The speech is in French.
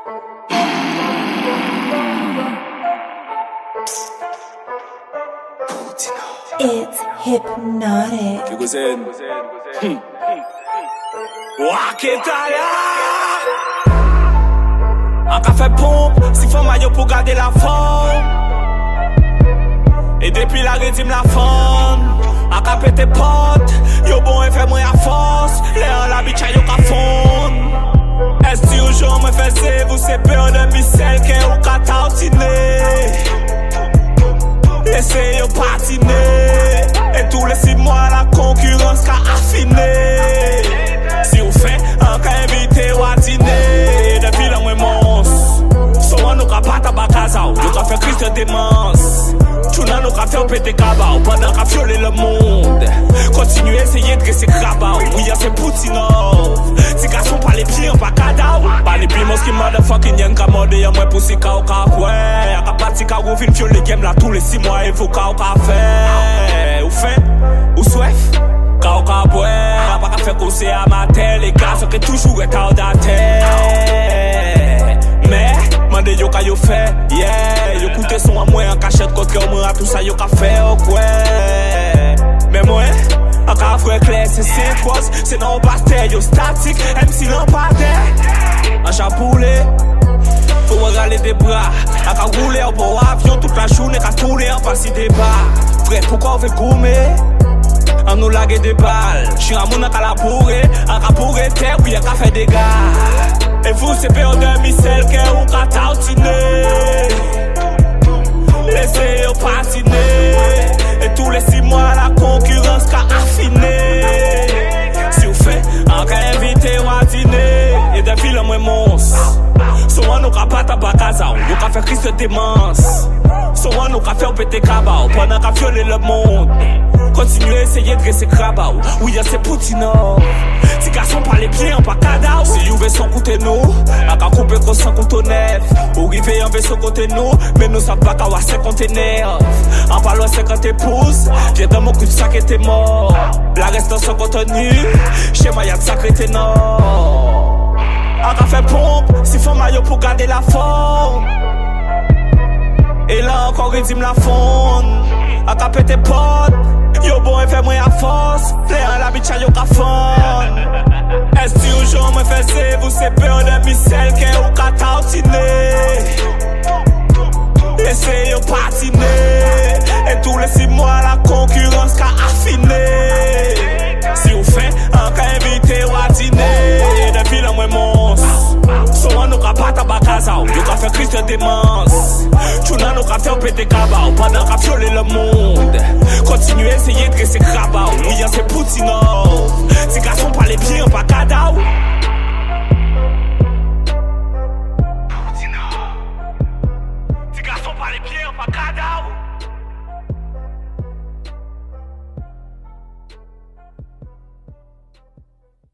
It's hypnotic. You go zen. Waketaya. Un café pompe, si faut maillot pour garder la forme. Et depuis la rédime la femme. Un café tes potes, yo bon et fait moi à force. Léon la bitch yo ka fond. Est-ce que jour me fait c'est vous c'est peur de micelle qui ou ka tautiner. Laissez yo patiner. Et tous les 6 mois la concurrence qu'a affiné. Si vous faites un cas invité ou à dîner. Depuis la moins monstre. Soit nous qu'a pas tabac casao. Nous qu'a fait Christ de démence. Chouna nous qu'a fait péter cabao. Pendant qu'a violé le monde. Continuez essayer de dresser crabao. Oui c'est Poutinov. Si garçon pas les pieds on pas cadao. Pas les pieds mosquées motherfucking y'en qu'a mordé. Y'a moins poussé kao qu'a ouais. Y'a qu'a parti qu'a rouvine violé game là tous les 6 mois. Et vous kao qu'a fait. Ou fait. Ou soif. Kao qu'a boire. Y'a pas qu'a fait conseil à ma tête. Les gars sont que toujours est à la tête. Mais, mande yo ka yo fait, yeah. Yo coûté son à moi en cachette, côté que moi tout ça yo ka fait, ok. Mais moi, en cas frère clair, c'est quoi? C'est non pastel, yo statique, MC lampadaire. En chapoulé, faut regarder des bras. A ka rouler en beau avion toute la journée, ka tourner en passer des bas. Frère, pourquoi on veut gourmet? On nous lague des balles. J'suis un moun à la bourrée, à ka bourrée terre, puis à ka fait des gars. Et vous c'est peur de micelle que ou ka tautiner. Laissez yo patiner. Et tous les 6 mois la concurrence qu'a affiné. Si vous faites un cas invité ou à dîner. Et depuis le moins monstre. Soit nous qu'a pas tabac casao. Nous qu'a fait Christ de démence. Soit nous qu'a fait péter cabao. Pendant qu'a violé le monde. Continuez essayer de dresser crabao. Oui y'a c'est Poutinov. Si garçon par les pieds en pas cadao. Si you veut son côté nous. A qu'à couper gros sans conteneur. Ou river en vaisseau côté nous. Mais nous savons pas qu'à avoir 50 nerfs. En parlant 50 épouses. Viens dans mon cul de sac et t'es mort. La reste dans son contenu. Chez moi y'a de sacré ténor. A qu'à faire pompe. Si faut maillot pour garder la forme. Et là encore rédime la fonde. A qu'à péter potes. Yo bon et fait moi à force. Léon la bitch yo ka fond. Est-ce que jour me fait c'est vous c'est peur de micelle qui ou ka tautiner. Laissez yo patiner. Et tous les 6 mois la concurrence qu'a affiné. Si vous faites un cas invité ou à dîner. Et depuis le moins monstre. Soit nous qu'a pas tabac casao. Yo qu'a fait Christ de démence. Chouna nous qu'a fait péter cabao. Pendant qu'a violé le monde. Continuez essayer de dresser crabao. Oui y'a c'est Poutinov.